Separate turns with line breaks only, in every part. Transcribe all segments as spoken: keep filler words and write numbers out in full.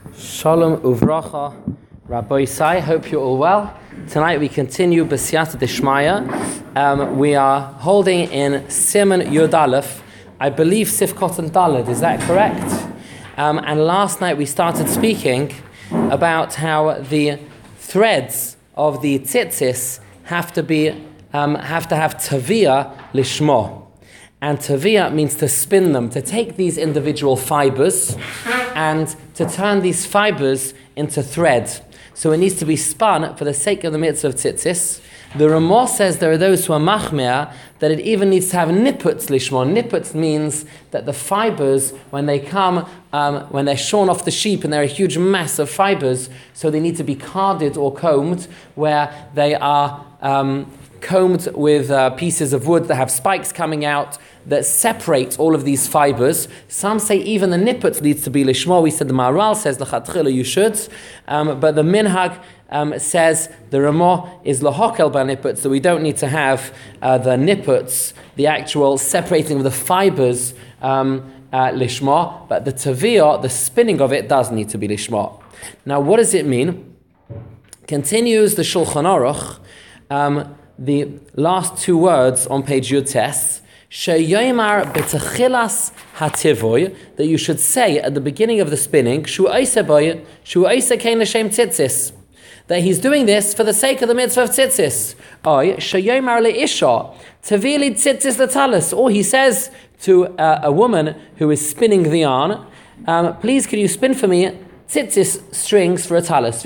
Shalom uvracha, Rabbi Isai, hope you're all well. Tonight we continue B'siyata Dishmaya. Um, we are holding in Siman Yud Aleph, I believe Sifkot and Daled, is that correct? Um, and last night we started speaking about how the threads of the tzitzis have to be, um, have to have taviyah lishmo. And taviyah means to spin them, to take these individual fibers and to turn these fibers into thread. So it needs to be spun for the sake of the mitzvah of tzitzis. The Ramah says there are those who are machmir that it even needs to have nipputz lishmo. Nipputz means that the fibers, when they come, um, when they're shorn off the sheep and they're a huge mass of fibers, so they need to be carded or combed, where they are um, combed with uh, pieces of wood that have spikes coming out that separate all of these fibers. Some say even the nipput needs to be lishmo. We said the Maharal says l'chatchila you should, um, but the minhag um, says the Ramah is lahokel by nipput, so we don't need to have uh, the nipputs, the actual separating of the fibers um, uh, lishmo, but the taviyah, the spinning of it, does need to be lishmo. Now, what does it mean? Continues the Shulchan Aruch. Um, the last two words on page Yud Tes, sheyoymar b'techilas hativoy, that you should say at the beginning of the spinning, shu oiseh boy, shu oiseh kein l'shem tzitzis, that he's doing this for the sake of the mitzvah of tzitzis. Oy sheyoymar leisha tavili tzitzis l'talis, or he says to uh, a woman who is spinning the yarn, um, please can you spin for me tzitzis strings for a talis.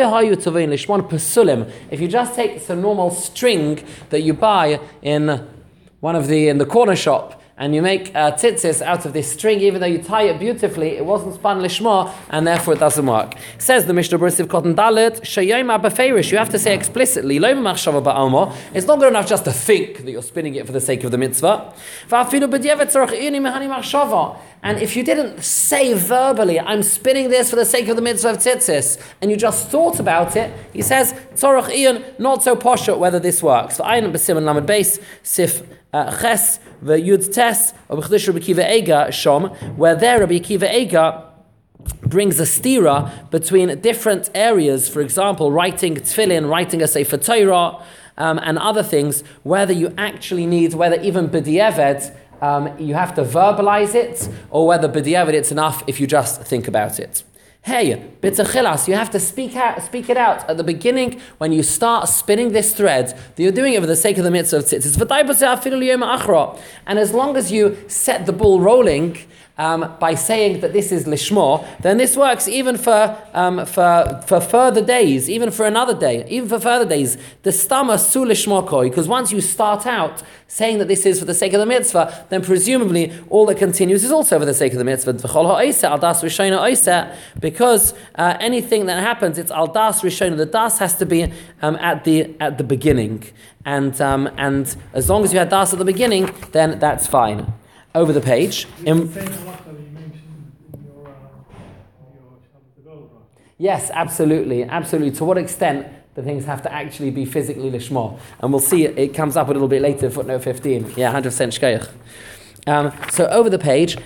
If you just take some normal string that you buy in one of the in the corner shop and you make uh, tzitzis out of this string, even though you tie it beautifully, it wasn't spun lishma, and therefore it doesn't work. Says the Mishnah Berurah Sivkot and Dalet, sheyoma beferish, you have to say explicitly, lo b'machshava ba'alma, it's not good enough just to think that you're spinning it for the sake of the mitzvah. And if you didn't say verbally, I'm spinning this for the sake of the mitzvah of tzitzis, and you just thought about it, he says, tzorach iyon, not so poshut whether this works. V'ayin b'siman lamed beis, sif ches, v'yud tes, or b'chdish Rabbi Akiva Eiga shom, where there Rabbi Akiva Eiga brings a stira between different areas, for example, writing tefillin, writing a sefer Torah, um, and other things, whether you actually need, whether even b'di'eved, Um, you have to verbalize it, or whether b'diavad it's enough if you just think about it. Hey, b'techilas, you have to speak out, speak it out at the beginning when you start spinning this thread that you're doing it for the sake of the mitzvah of tzitzis. And as long as you set the ball rolling um, by saying that this is lishmo, then this works even for um, for for further days, even for another day, even for further days. The stama su lishmo koi, because once you start out saying that this is for the sake of the mitzvah, then presumably all that continues is also for the sake of the mitzvah. Because uh, anything that happens, it's al das rishona. The das has to be um, at the at the beginning, and um, and as long as you had das at the beginning, then that's fine. Over the page. In, yes, absolutely, absolutely. To what extent the things have to actually be physically lishmo, and we'll see it, it comes up a little bit later, footnote fifteen. Yeah, one hundred percent shkeich. Um, so over the page,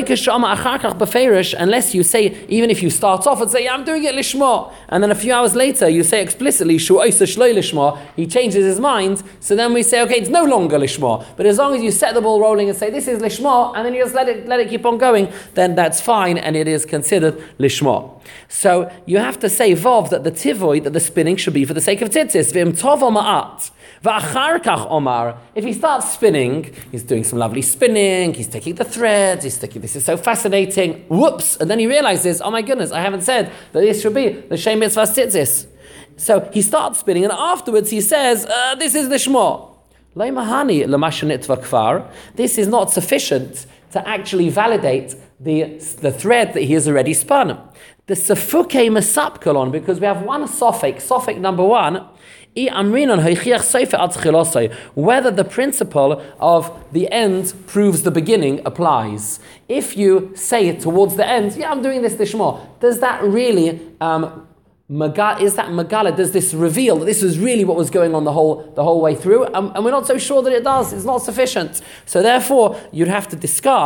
unless you say, even if you start off and say, yeah, I'm doing it lishmo, and then a few hours later you say explicitly, he changes his mind, so then we say, okay, it's no longer lishmo. But as long as you set the ball rolling and say, this is lishmo, and then you just let it let it keep on going, then that's fine, and it is considered lishmo. So you have to say, Vov, that the tivoy, that the spinning should be for the sake of tzitzis. V'im tov o ma'at. Omar, if he starts spinning, he's doing some lovely spinning, he's taking the threads, he's taking, this is so fascinating, whoops, and then he realizes, oh my goodness, I haven't said that this should be the Shem Mitzvah Tzitzis. So he starts spinning, and afterwards he says, uh, this is the Shmo. This is not sufficient to actually validate the, the thread that he has already spun. The Safuke Mesapkalon, because we have one suffix, suffix number one, whether the principle of the end proves the beginning applies. If you say it towards the end, yeah, I'm doing this lishmo, does that really um, is that Megala, does this reveal that this is really what was going on the whole the whole way through? Um, and we're not so sure that it does. It's not sufficient. So therefore, you'd have to discard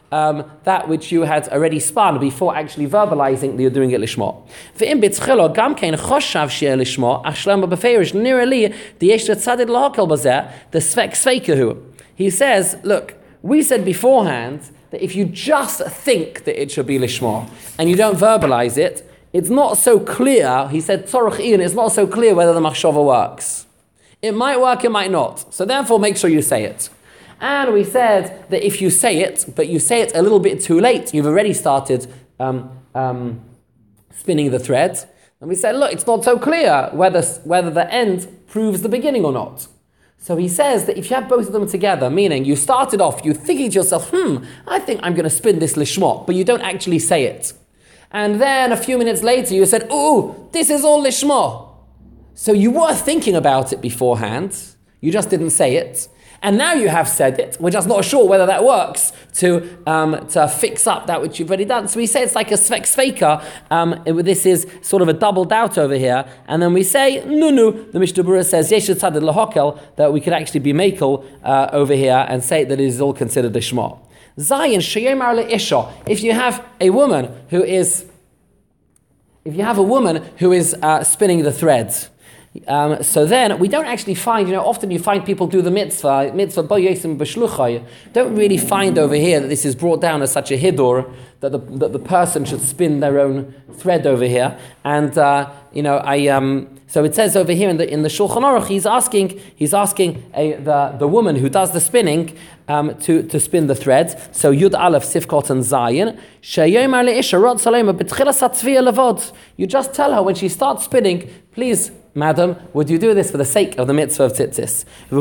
um, that which you had already spun before actually verbalizing that you're doing it lishma. Ve'im b'tchilo gam kein choshav she'eh lishma, ach shlema b'feirish nira li diyesh tzadid lahakel b'zeh the svek sveikahu. He says, look, we said beforehand that if you just think that it should be lishma and you don't verbalize it, it's not so clear. He said, tzorach ian, it's not so clear whether the machshava works. It might work, it might not. So therefore, make sure you say it. And we said that if you say it, but you say it a little bit too late, you've already started um, um, spinning the thread. And we said, look, it's not so clear whether, whether the end proves the beginning or not. So he says that if you have both of them together, meaning you started off, you're thinking to yourself, hmm, I think I'm going to spin this lishma, but you don't actually say it. And then a few minutes later you said, oh, this is all lishma. So you were thinking about it beforehand, you just didn't say it. And now you have said it, we're just not sure whether that works to um, to fix up that which you've already done. So we say it's like a svek sveika, um, this is sort of a double doubt over here. And then we say, no, no, the Mishnah Berurah says, yesh tzadid lahakel, that we could actually be makel uh, over here and say that it is all considered lishma. Zayin sheyomar leisha, if you have a woman who is, if you have a woman who is uh, spinning the threads, Um, so then we don't actually find, you know, often you find people do the mitzvah, mitzvah bo yosim b'shluchai. Don't really find over here that this is brought down as such a hidur that the that the person should spin their own thread over here. And uh, you know, I um, so it says over here in the in the Shulchan Aruch, he's asking he's asking a, the the woman who does the spinning um, to to spin the thread. So Yud Aleph Sifkot and Zayin sheyomar leisha rod salema b'tchilas hatzviya levod. You just tell her when she starts spinning, please, madam, would you do this for the sake of the mitzvah of tzitzis? The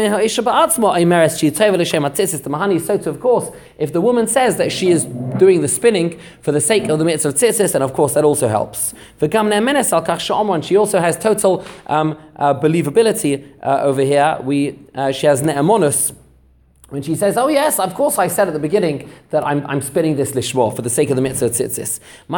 Mahani is so too, of course, if the woman says that she is doing the spinning for the sake of the mitzvah of tzitzis, then of course that also helps. And she also has total um, uh, believability uh, over here. We uh, She has ne'emonus. When she says, oh yes, of course I said at the beginning that I'm, I'm spinning this lishma for the sake of the mitzvah of tzitzis.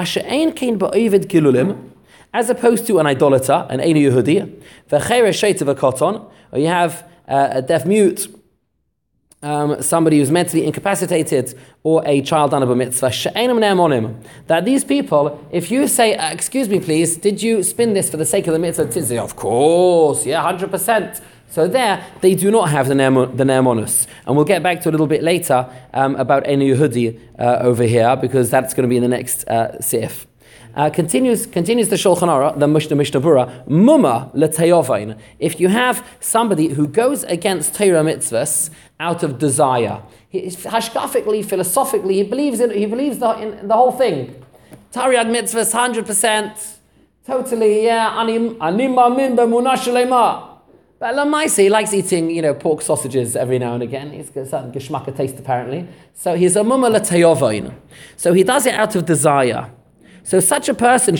As opposed to an idolater, an Einu Yehudi, v'cheres sheitav koton, or you have uh, a deaf mute, um, somebody who's mentally incapacitated, or a child under a mitzvah, she'enam ne'emonim. That these people, if you say, uh, excuse me please, did you spin this for the sake of the mitzvah? Say, of course, yeah, one hundred percent. So there, they do not have the ne'emonus. And we'll get back to a little bit later um, about Einu Yehudi uh, over here, because that's going to be in the next uh, sif. Uh, continues continues the Shulchan Aruch, the Mishnah Mishnah Berurah, muma l'tayovain. If you have somebody who goes against Torah mitzvahs out of desire, he, hashkafically, philosophically, he believes in he believes the, in the whole thing. Torah mitzvahs, hundred percent, totally, yeah. Ani ani ma'amin b'emunah shlema. But Lamaisa, he likes eating, you know, pork sausages every now and again. He's got a certain geschmacka taste apparently. So he's a muma l'tayovain. So he does it out of desire. So such a person,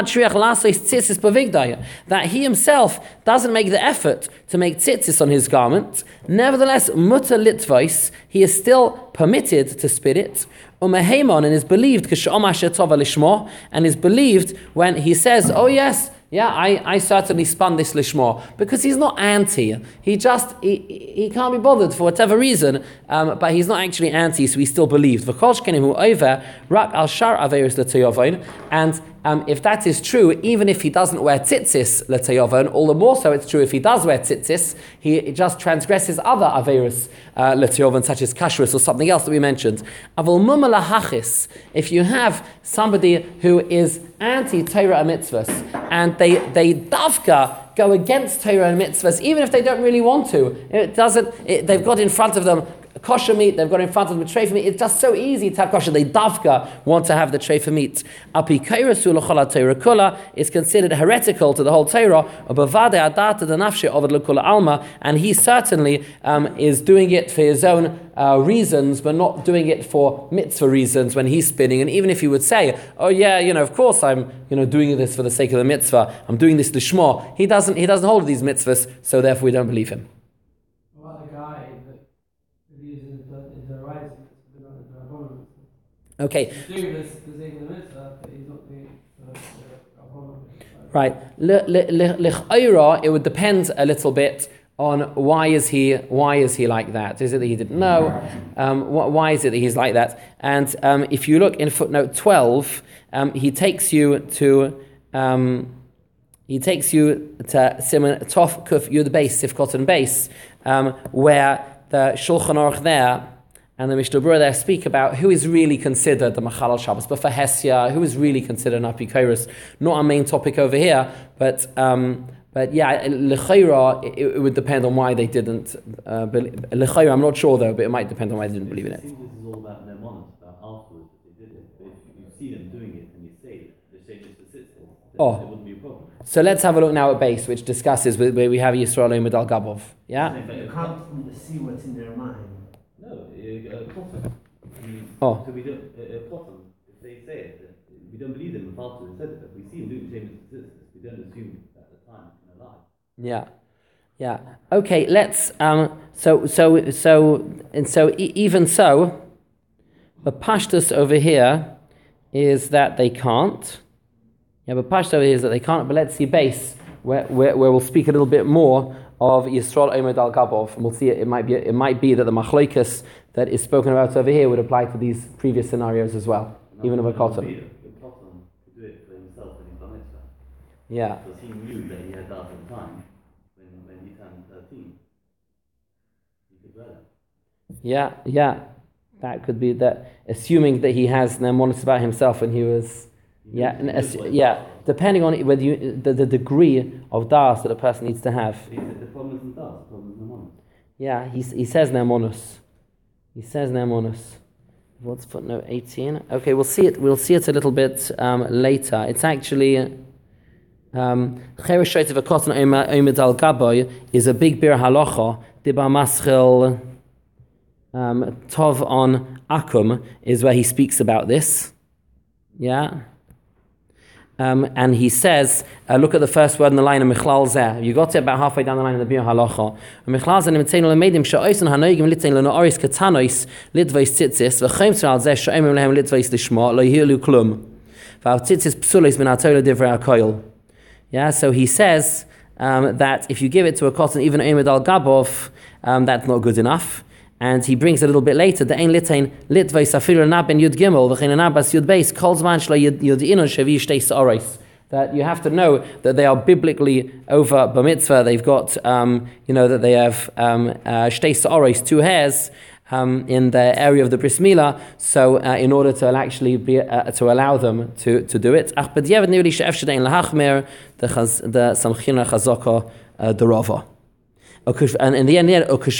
that he himself doesn't make the effort to make tzitzis on his garment, nevertheless, mutter litvos, he is still permitted to spin it, and is believed, and is believed when he says, oh yes, yeah, I, I certainly spun this lishma, because he's not anti. He just, he, he can't be bothered for whatever reason, um, but he's not actually anti, so he still believed. And um, if that is true, even if he doesn't wear tzitzis, l'tayovon, all the more so it's true if he does wear tzitzis, he just transgresses other averus uh, l'tayovon, such as kashrus or something else that we mentioned. Avol muma lahachis, if you have somebody who is anti-Torah and mitzvahs, and they, they davka go against Torah and mitzvahs, even if they don't really want to, it doesn't, it, they've got in front of them kosher meat, they've got in front of them treifa meat. It's just so easy to have kosher. They davka want to have the treifa meat. It's considered heretical to the whole Torah. And he certainly um, is doing it for his own uh, reasons, but not doing it for mitzvah reasons when he's spinning. And even if he would say, "Oh yeah, you know, of course I'm, you know, doing this for the sake of the mitzvah. I'm doing this lishma," he doesn't. He doesn't hold these mitzvahs, so therefore we don't believe him. Okay. Right. L'chayra, it would depend a little bit on why is he why is he like that? Is it that he didn't know? Um, wh- why is it that he's like that? And um, if you look in footnote twelve, um, he takes you to um, he takes you to Simon Tov Kuf Yud Beis Sifkot and Beis, um, where the Shulchan Aruch there and the Mishnah Berurah there speak about who is really considered the Machal al Shabbos, but for Hesia, who is really considered an Apikoros. Not our main topic over here, but um, but yeah, L'chayra, it, it would depend on why they didn't. Uh, L'chayra, I'm not sure though, but it might depend on why they didn't believe in it.
This is all about their monos, about afterwards that they did it. But if you see them doing it and you say it, the Sheikh just sits there, then
Oh.
there wouldn't be a problem.
So let's have a look now at base, which discusses where we have Yisrael Omed al Gabov. Yeah.
You can't see what's in their mind.
No, a Potter.
Oh.
So we don't, a Potter, if they say it, uh, we don't believe them after they said it, but we see them doing the same as we don't assume at the time in a lie.
Yeah, yeah. Okay, let's. Um, so, so, so, and so, e- even so, the pashtus over here is that they can't. Yeah, but pashtus over here is that they can't. But let's see base where, where, where we'll speak a little bit more of Yisrael Omed al Gabov, and we'll see it. It might be. It might be that the machlokas that is spoken about over here would apply to these previous scenarios as well,
No,
even of a
no,
cotton.
The Potter could do it for himself when he's done it.
Yeah.
Because he knew that he had that at the time when, when he turned thirteen. He could wear that.
Yeah, yeah, that could be that. Assuming that he has nemonis about himself when he was, yeah, and as, yeah. Depending on whether you the, the degree of das that a person needs to have.
He said the problem isn't that, the problem is the monos.
Yeah, he he says nemonis. He says nemonis. What's footnote eighteen? Okay, we'll see it. We'll see it a little bit um, later. It's actually. Um, Cheresh of a cotton Omed al Gaboy is a big bir halacha. Diba Maschil um, Tov on Akum is where he speaks about this. Yeah. Um, and he says, uh, look at the first word in the line of Michlal Zeh. You got it about halfway down the line of the Bir Halacha. Michlal Zeh nimitzeinu lemedim she'oisen hanoigim litzein leno'oris katanois litveis tzitzis v'chaim al zeh she'omim lehem litveis lishma lo yihilu klum v'al tzitzis psulis min ha'tola divrei ha'koil. Yeah, so he says um, that if you give it to a cotton, even Omed al Gabov, um, that's not good enough. And he brings a little bit later, the ein litain litvei safiru naben yud gimel v'chein anabas yud beis kol zman shlo yud inu shevi shtei sa'oros. That you have to know that they are biblically over b'mitzvah. They've got, um, you know, that they have um, uh, shtei sa'oros, two hairs, um, in the area of the bris milah. So, uh, in order to actually be uh, to allow them to, to do it, ach b'diavad nirli she'ef shedein lahachmer the the samchina chazaka derova. And in the end,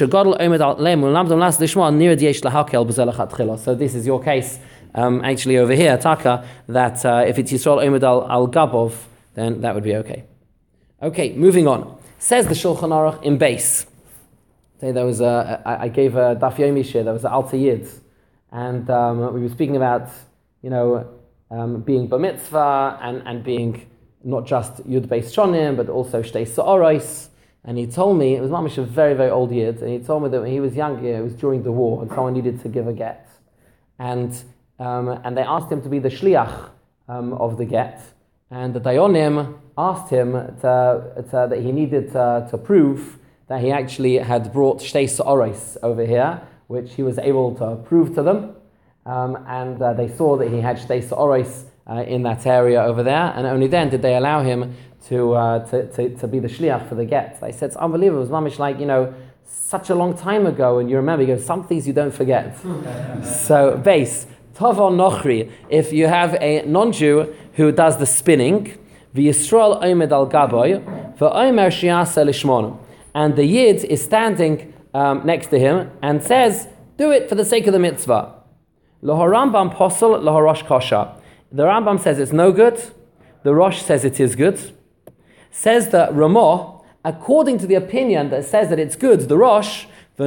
so this is your case, um, actually over here, Taka, that uh, if it's Yisrael Omed al Gabov, then that would be okay. Okay, moving on. Says the Shulchan Aruch in base. Say there was a, I, I gave a Daf Yomi shir, there was an Alta Yid, and um, we were speaking about, you know, um, being bar mitzvah and, and being not just Yud Beis Shonim, but also Shtei Sa'oros. And he told me, it was mamish a very, very old yid, and he told me that when he was young, it was during the war, and someone needed to give a get. And um, and they asked him to be the shliach um, of the get, and the Dayonim asked him to, to, that he needed to, to prove that he actually had brought Shtei Sa'oros over here, which he was able to prove to them. Um, and uh, they saw that he had Shtei Sa'oros uh, in that area over there, and only then did they allow him To, uh, to, to to be the shliach for the get. They said it's unbelievable. It was mamish like, you know, such a long time ago, and you remember, you go, some things you don't forget. So, base, Tavon Nochri, if you have a non-Jew who does the spinning, v'Yisrael Omed al Gaboy, v'Omer Shiasa Lishmonu, and the Yid is standing um, next to him and says, do it for the sake of the mitzvah. Loho Rambam Posel, Loho Rosh Kosha. The Rambam says it's no good, the Rosh says it is good. Says the Ramah, according to the opinion that says that it's good, the Rosh, that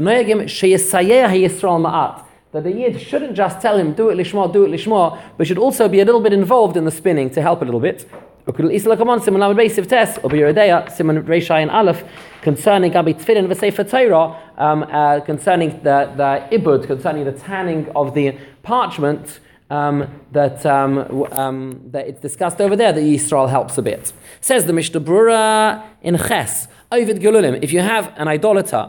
the Yid shouldn't just tell him, do it lishma, do it lishma, but should also be a little bit involved in the spinning to help a little bit. Concerning Gabi Tfilin v'Sefer Torah, um, uh, concerning the, the ibud, concerning the tanning of the parchment, Um, that um, um, that it's discussed over there that Yisrael helps a bit. Says the Mishnah Berurah in Ches, Ovid Gululim, if you have an idolater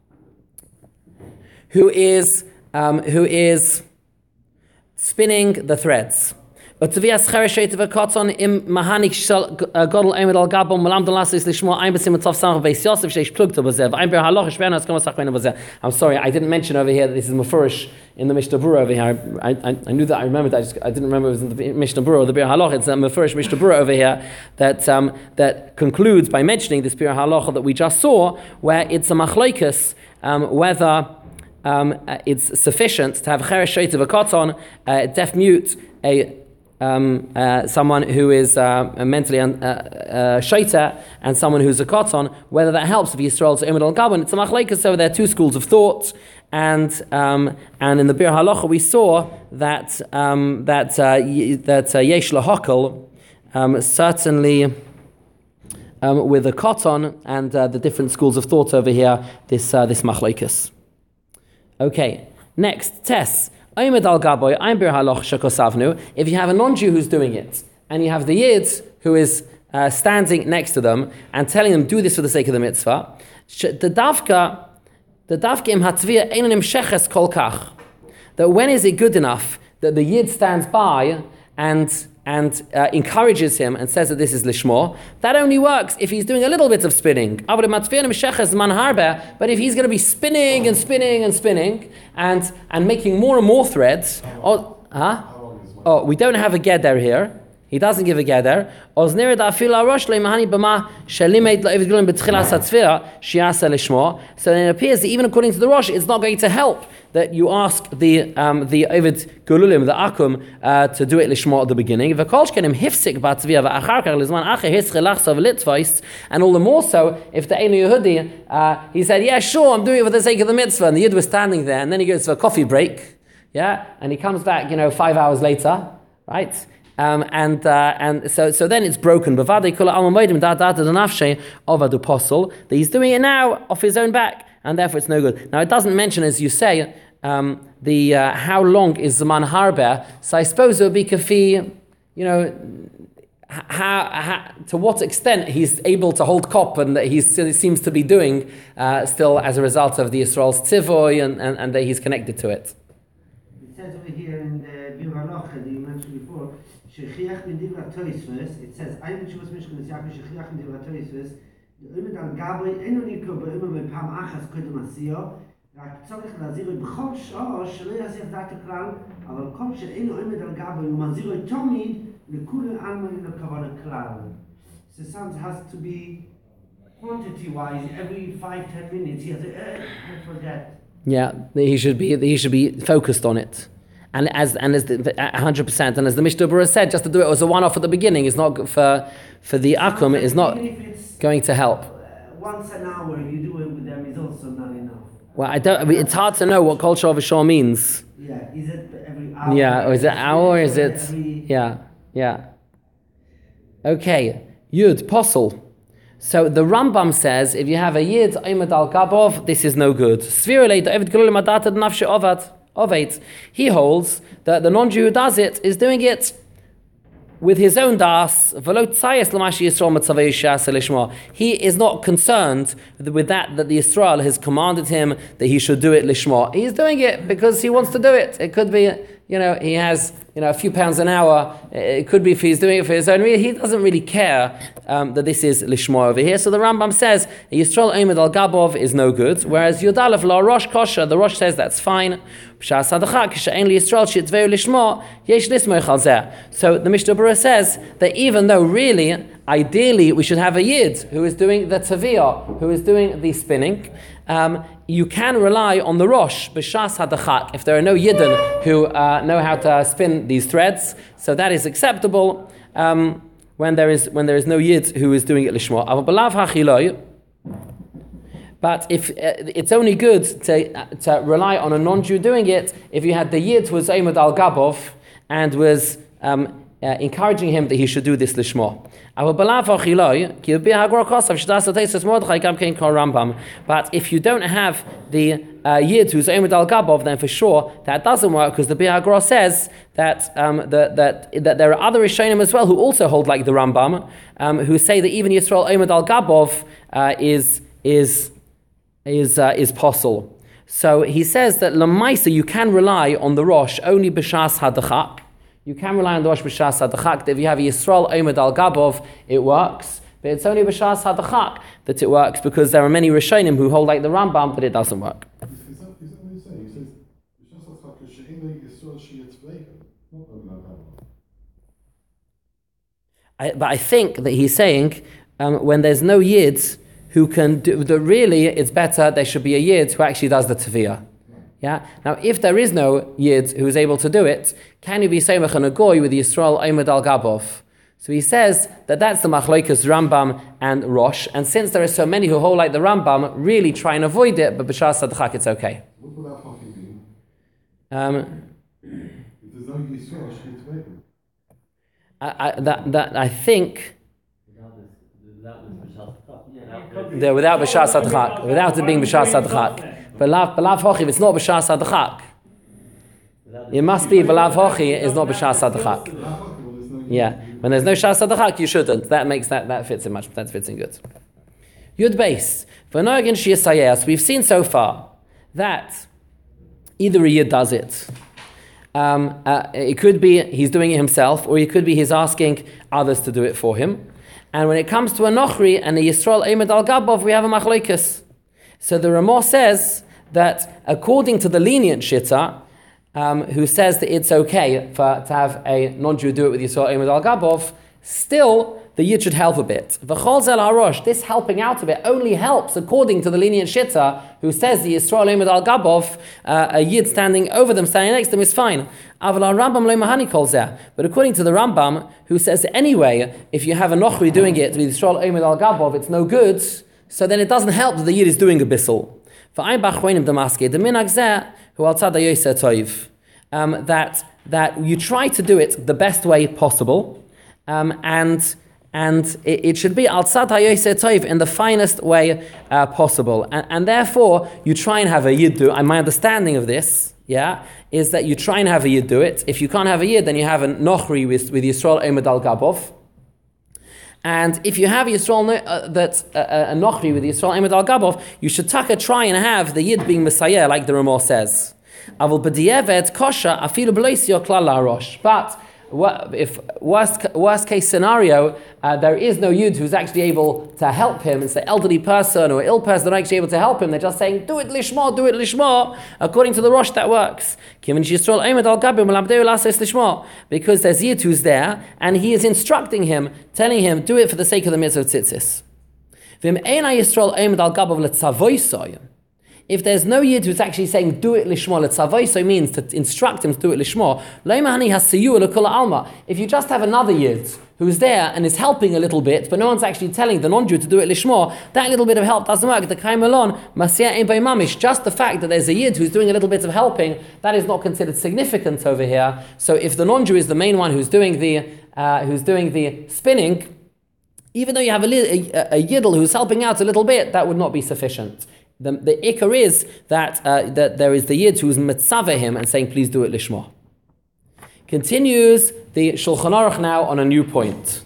who is um, who is spinning the threads. But to be as chereshet of a cotton im mahanik shel godel emed al gabom malam dalasis lishmo ein besim tov sam beis Yosef sheish plugto bazev ein ber haloch shvernas kama sachben bazev. I'm sorry, I didn't mention over here that this is mafurish in the Mishnah Berurah over here. I, I, I knew that, I remembered that, I, just, I didn't remember it was in the Mishnah Berurah or the Bir Haloch. It's a mafurish Mishnah Berurah over here that um, that concludes by mentioning this Bir Haloch that we just saw, where it's a machlokes um, whether um, uh, it's sufficient to have cheresh sheit of a koton, uh, deaf mute, a Um, uh, someone who is uh, mentally un- uh, uh, shaita and someone who's a koton, whether that helps if Yisrael to Imad al-Gabon. It's a machlekes, so there are two schools of thought, and um, and in the Bir Halacha we saw that um, that uh, y- that uh, yesh lahakel um, certainly um, with a koton and uh, the different schools of thought over here. This uh, this machlekes. Okay, next Tess. If you have a non-Jew who's doing it, and you have the Yid who is uh, standing next to them and telling them, do this for the sake of the mitzvah, the davka, the davka im hatzviyah einim sheches kol kach. That when is it good enough that the Yid stands by and and uh, encourages him and says that this is lishmo? That only works if he's doing a little bit of spinning. But if he's going to be spinning and spinning and spinning and and making more and more threads, oh, huh? oh we don't have a geder here. He doesn't give a geder. So then it appears that even according to the Rosh, it's not going to help that you ask the um, the Ovid Gululim, the Akum, uh, to do it lishmo at the beginning. And all the more so if the Einu Yehudi, uh, he said, yeah, sure, I'm doing it for the sake of the mitzvah. And the Yid was standing there, and then he goes for a coffee break, yeah, and he comes back, you know, five hours later, right? Um, and uh, and so so then it's broken. That he's doing it now off his own back, and therefore it's no good. Now it doesn't mention, as you say, um, the uh, how long is Zaman Harber. So I suppose it would be kafi, you know, how, how to what extent he's able to hold kop and that he seems to be doing uh, still as a result of the Yisrael's tzivoy and, and, and that he's connected to it.
It says over here in the Bir Halacha that you mentioned before. It says, "Ein Shuvas Mishkan is Yaakov Shechiach in Divra Toisves. The Umed al Gaboy eno nikro be'umed be'pam achas kodem asio. Rak tzorich laziroi b'chol shor shelo yasef data klal, aval kol she'eno Umed al Gaboy u'maziroi tomid lekule alma in the kavana klal." So it sounds has to be quantity-wise every five ten minutes. He has to uh, I forget.
Yeah, he should be he should be focused on it. And as and as the one hundred percent, and as the Mishnah Berurah said, just to do it as a one-off at the beginning is not for for the akum. Is not going to help.
Once an hour you do it with them is also not enough.
Well, I don't. I mean, it's hard to know what culture of a shore means.
Yeah, is it every hour?
Yeah, or is it hour? Or is it?
Every...
Yeah, yeah. Okay, Yud Posel. So the Rambam says if you have a Yid Omed al Gabov, this is no good. Of eight, he holds that the non-Jew who does it is doing it with his own das. He is not concerned with that, that the Yisrael has commanded him that he should do it lishma. He's doing it because he wants to do it. It could be, you know, he has, you know, a few pounds an hour. It could be if he's doing it for his own. He doesn't really care um, that this is lishma over here. So the Rambam says Yisrael Omed al Gabov is no good, whereas Yudalef la Rosh kosher. The Rosh says that's fine. So the Mishnah Berurah says that even though really, ideally, we should have a Yid who is doing the Taviyah, who is doing the spinning, um, you can rely on the Rosh, b'shas hadachak, if there are no Yidden who uh, know how to spin these threads, so that is acceptable um, when there is when there is no Yid who is doing it lishma. But if uh, it's only good to uh, to rely on a non-Jew doing it, if you had the Yid who was Omed al Gabov and was um, uh, encouraging him that he should do this lishma. But if you don't have the uh, Yid who's Omed al Gabov, then for sure that doesn't work, because the Bir HaGra says that um, the, that that there are other Rishonim as well who also hold like the Rambam, um, who say that even Yisrael Omed al Gabov uh, is is is uh, is possible. So he says that lamaisa you can rely on the Rosh only b'shas hadachak. You can rely on the Rosh b'shas hadachak. If you have Yisrael Omed al Gabov, it works. But it's only b'shas hadachak that it works, because there are many Rishonim who hold like the Rambam that it doesn't work.
Is, is, that, is that what he's saying? He says b'shas hadachak is she'inei Yisrael she'yitzveihu, not Omed al Gabov.
I, but I think that he's saying um, when there's no Yid who can do, that really it's better there should be a Yid who actually does the Teviyah. Yeah. Now, if there is no Yid who is able to do it, can you be Seimach and a Goy with Yisrael Omed al Gabov? So he says that that's the Machlokes Rambam and Rosh, and since there are so many who hold like the Rambam, really try and avoid it, but b'shas hadachak it's okay.
What would that fucking mean?
Um,
If there's no Yisrael she'yitzveihu.
I, I, that, that I think
Without this, without this B'shas Hadachak.
they're without b'shas hadachak, without it being b'shas hadachak. But lav, but lav hochi, if it's not b'shas hadachak, it must be b'lav hochi is not b'shas hadachak. Yeah, when there's no shas hadachak, you shouldn't. That makes that that fits in much. That fits in good. Yud base. V'noagin sheyisayas. We've seen so far that either a yid does it. Um, uh, it could be he's doing it himself, or it could be he's asking others to do it for him. And when it comes to a Nochri and a Yisrael Omed al Gabov, we have a Machlokes. So the Ramah says that according to the lenient Shitta, um, who says that it's okay for to have a non-Jew do it with Yisrael Omed al Gabov, still the Yid should help a bit. V'chol zel harosh, this helping out a bit only helps according to the lenient Shitta, who says the Yisrael Omed al Gabov, uh, a Yid standing over them, standing next to them is fine. Aval Rambam le mahani kol zeh. But according to the Rambam, who says that anyway, if you have a Nochri doing it with Yisrael Omed al Gabov, it's no good, so then it doesn't help that the Yid is doing a bissel. V'ayin b'achroinim damaske, the minhag zeh, hu al tzad ha'yoseh toiv. Um, that that you try to do it the best way possible, um, and and it, it should be al tzad ha'yoseh toiv in the finest way uh, possible, and, and therefore you try and have a yid do. And my understanding of this, yeah, is that you try and have a yid do it. If you can't have a yid, then you have a nochri with with Yisrael Omed al Gabov. And if you have Yisrael uh, that uh, a nochri with Yisrael Omed al Gabov, you should taka try and have the yid being Messiah, like the Ramah says. But if worst worst case scenario, uh, there is no yid who's actually able to help him. It's an elderly person or an ill person, they're not actually able to help him. They're just saying, do it lishma, do it lishma. According to the Rosh, that works. Because there's yid who's there, and he is instructing him, telling him, do it for the sake of the mitzvah of tzitzis. If there's no yid who's actually saying do it lishma, letzavoiso means to instruct him to do it lishma. If you just have another yid who's there and is helping a little bit, but no one's actually telling the non-Jew to do it lishma, that little bit of help doesn't work. The kaimelon masiyah ein bei mamish. Just the fact that there's a yid who's doing a little bit of helping, that is not considered significant over here. So if the non-Jew is the main one who's doing the uh, who's doing the spinning, even though you have a, a, a yiddle who's helping out a little bit, that would not be sufficient. The, the ikar is that uh, that there is the yid who's mitzaveh him and saying, please do it lishma. Continues the Shulchan Aruch now on a new point.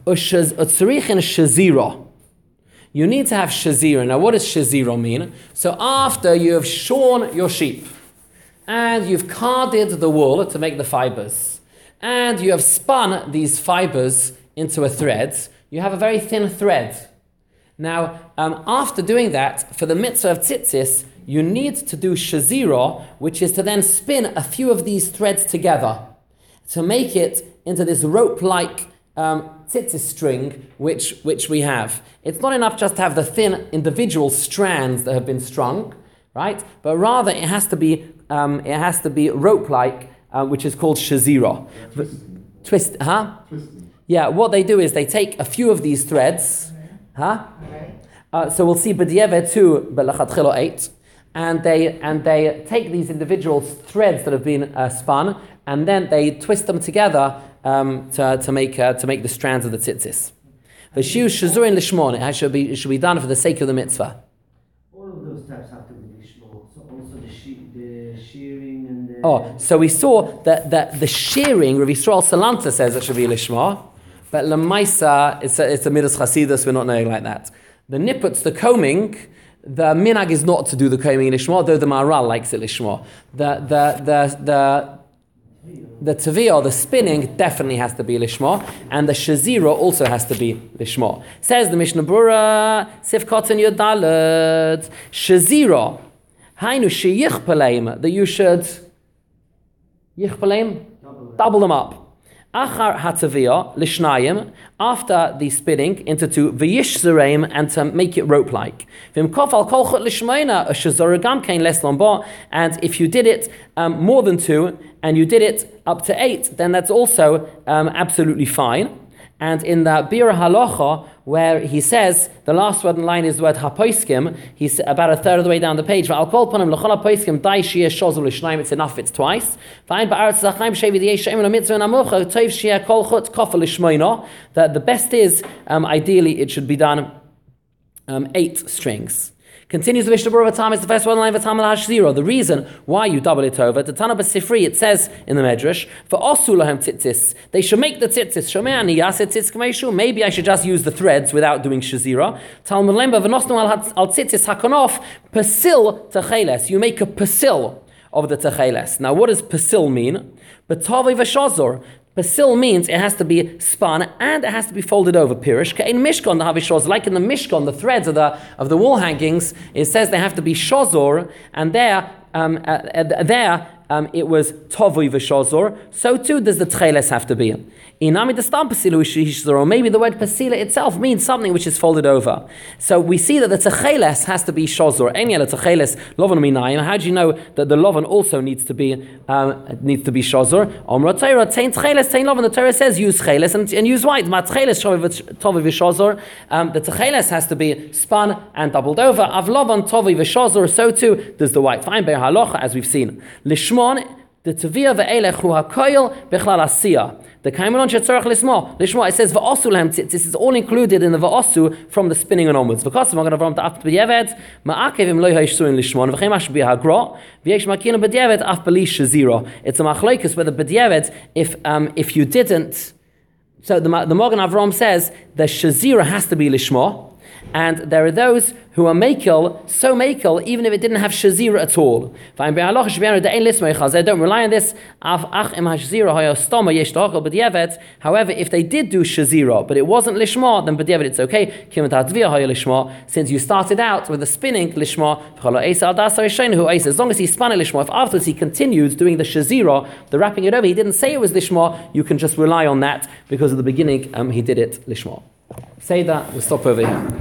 Shazira. You need to have shazira. Now, what does shazira mean? So after you have shorn your sheep, and you've carded the wool to make the fibers, and you have spun these fibers into a thread, you have a very thin thread. Now, um, after doing that, for the mitzvah of tzitzis, you need to do shazira, which is to then spin a few of these threads together to make it into this rope-like um, tzitzis string, which, which we have. It's not enough just to have the thin individual strands that have been strung, right? But rather, it has to be um, it has to be rope-like, uh, which is called shazira.
Yeah,
Twist, huh?
Twisting.
Yeah. What they do is they take a few of these threads. Huh? Uh, so we'll see B'diavad two, B'lachatchilo eight, and they and they take these individual threads that have been uh, spun, and then they twist them together um, to to make uh, to make the strands of the tzitzis. The shiur shazurin lishmon, it should be it should be done for the sake of the mitzvah.
All of those types have to be lishma. So also the she, the shearing and the.
Oh, so we saw that that the shearing, Rav Yisrael Salanta says it should be lishma. But Lamaisa, it's a, it's a Midas Chasidus, we're not knowing like that. the nippets, the combing, the minhag is not to do the combing lishma, though the Maharal likes it lishma. The the the the the taviyah, the spinning, definitely has to be lishma, and the shazira also has to be lishma. Says the Mishnah Berurah, Sif Kotan Yodalet, shazira, hainu sheyichpaleim, that you should yichpaleim, double them up. Achar hataviyah lishnayim, after the spinning into two v'yishzereim, and to make it rope-like. V'imkof al kol chut lishmayna a shazora gam kein les lomba, and if you did it um, more than two and you did it up to eight, then that's also um, absolutely fine. And in the Bir Halacha, where he says, the last word in line is the word hapoiskim, he's about a third of the way down the page. It's enough, it's twice. That the best is, um, ideally, it should be done um, eight strings. Continues the Mishnah Berurah Vatam, it's the first one line Vatam al Hashziro. The reason why you double it over, the Tana B'Sifri, it says in the Medrash, for Osu lahem tzitzis, they should make the tzitzis. Shomei ani yaset tzitz k'meishu. Maybe I should just use the threads without doing shazira. Talmud lemba v'nosnu al tzitzis hakonof pasil techeles. You make a pasil of the techeles. Now, what does pasil mean? B'tovei v'shazor. Pasil means it has to be spun and it has to be folded over. Pirish kein mishkan the havishos, like in the mishkan, the threads of the of the wall hangings. It says they have to be shazor, and there, um, uh, uh, there um, it was tovui v'shazor. So too does the tcheles have to be. Inami the stam pasilu shishzor. Maybe the word pasila itself means something which is folded over. So we see that the tcheles has to be shazor. Any other tcheles lovan minayim. How do you know that the lovan also needs to be um, needs to be shazor? Omra Torah tein tcheles tein lovan. The Torah says use tcheles and, and use white. Ma tcheles tovi v'shazor. Um, the tcheles has to be spun and doubled over. Av lovan tovi v'shazor. So too does the white. Fine be'er halacha, as we've seen. Lishmon the taviyah ve'elech hu hakoil b'chlal asiyah. The kaimelon shetzorach lismo. Lishmo, it says va'osu lehem tzitzis. This is all included in the va'osu from the spinning and onwards. Because we're going to run to after b'diavad ma'akevim lo yishsuin lishmon v'chem ash b'hagro v'yesh makina b'diavad af b'lish shaziro. It's a machlokes whether b'diavad if um if you didn't. So the the Magen Avram says the shazira has to be lishmo. And there are those who are makel, so makel, even if it didn't have shazira at all. Don't rely on this. However, if they did do shazira, but it wasn't lishma, then b'diavad it's okay. Since you started out with the spinning lishma, as long as he spun it lishma, if afterwards he continued doing the shazira, the wrapping it over, he didn't say it was lishma, you can just rely on that because at the beginning um, he did it lishma. Say that, we'll stop over here.